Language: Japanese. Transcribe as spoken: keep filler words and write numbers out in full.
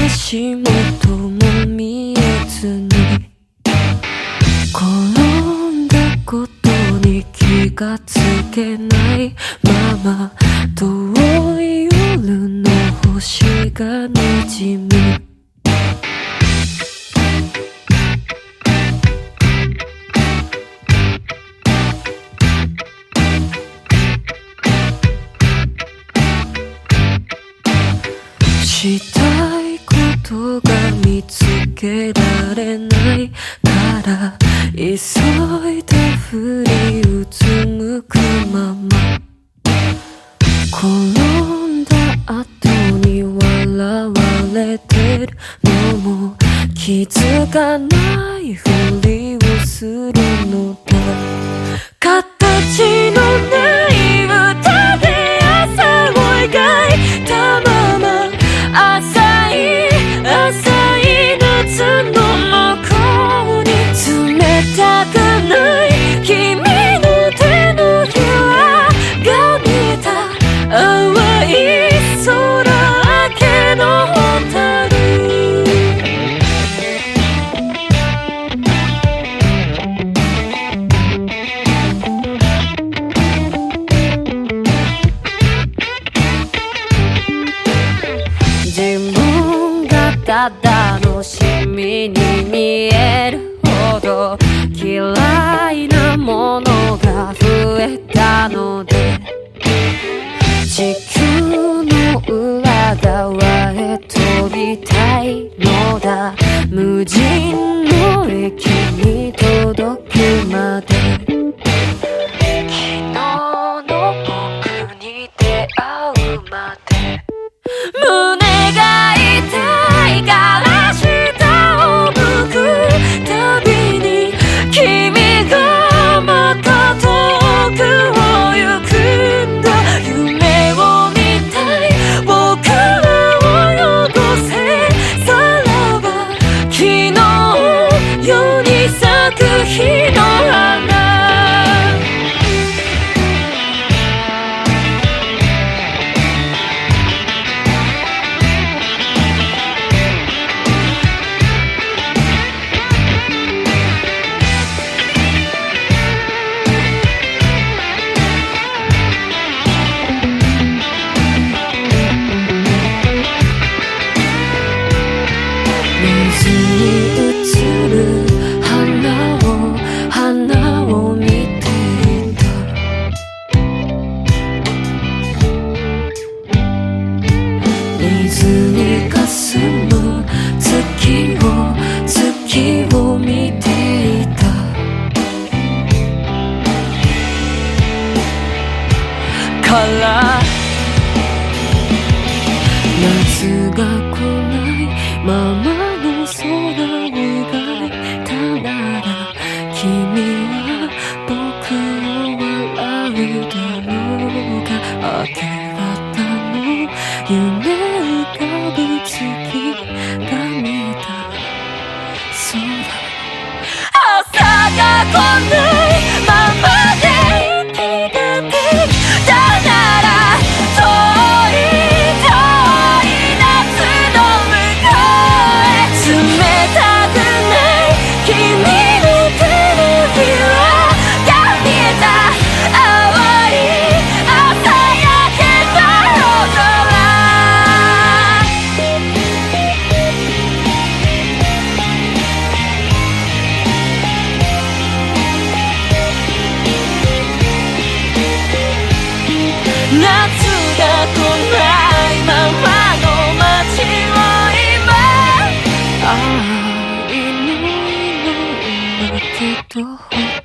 足元も見えずに転んだことに気がつけないまま遠い夜の星がにじむしたいことが見つけられないから急いで振りうつむくまま転んだ後に笑われてるのも気づかないふりをするのだ形のない歌で朝を描いたまま浅い浅い夏の向こうに冷たくない君の手のひらが見えた淡い空明けの蛍自分がただ楽しみに見えるほど嫌いなものが増えたので地球の裏側へ飛びたいのだ無人の駅に届くまで昨日の僕に出会うまで胸が痛いから下を向くたびに君がまた遠くを行くんだ夢を見たい僕らをよこせさらば昨日夜に咲く日の花水に映る花を花を見ていた水に霞む月を月を見ていたから夏が来ないままの空を描いたなら君は僕を笑うだろうか明け方の夢浮かぶ月が見えた空朝が来ないままで生きててきたなら遠い遠い夏の向こう冷たくない君の手のひらが見えた淡い朝焼けた夜空夏が来ないままの街を今愛の色だけど